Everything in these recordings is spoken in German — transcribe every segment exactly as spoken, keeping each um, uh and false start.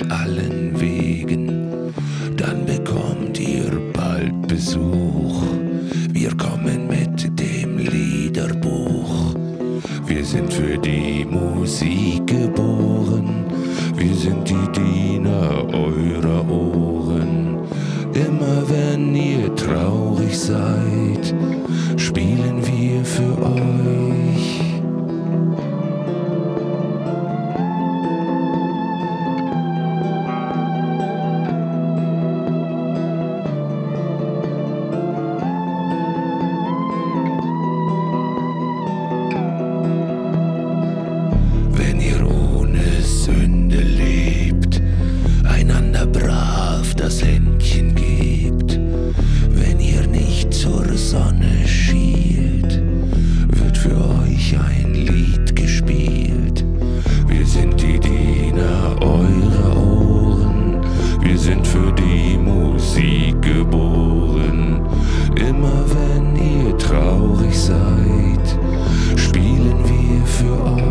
allen Wegen, dann bekommt ihr bald Besuch. Wir kommen mit dem Liederbuch. Wir sind für die Musik geboren. Wir sind die Diener eurer Ohren. Immer wenn ihr traurig seid, spielen wir für euch. Wenn ihr ohne Sünde lebt, einander brav das Händchen gebt, wenn ihr nicht zur Sonne schielt, wird für euch ein Lied gespielt. Wir sind die Diener eurer Ohren, wir sind für die Musik geboren. Immer wenn ihr traurig seid, spielen wir für euch.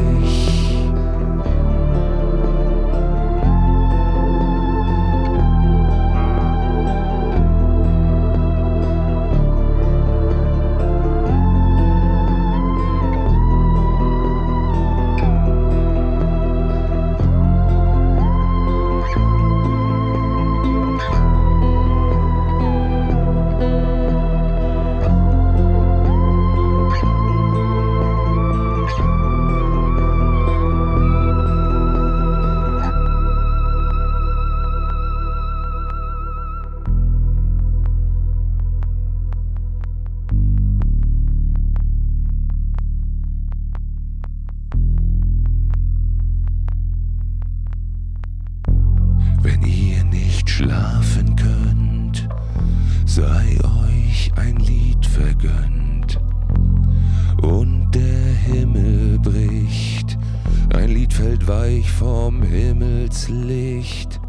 Wenn ihr nicht schlafen könnt, sei euch ein Lied vergönnt. Und der Himmel bricht, ein Lied fällt weich vom Himmelslicht.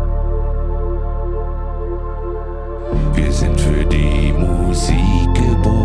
Wir sind für die Musik geboren.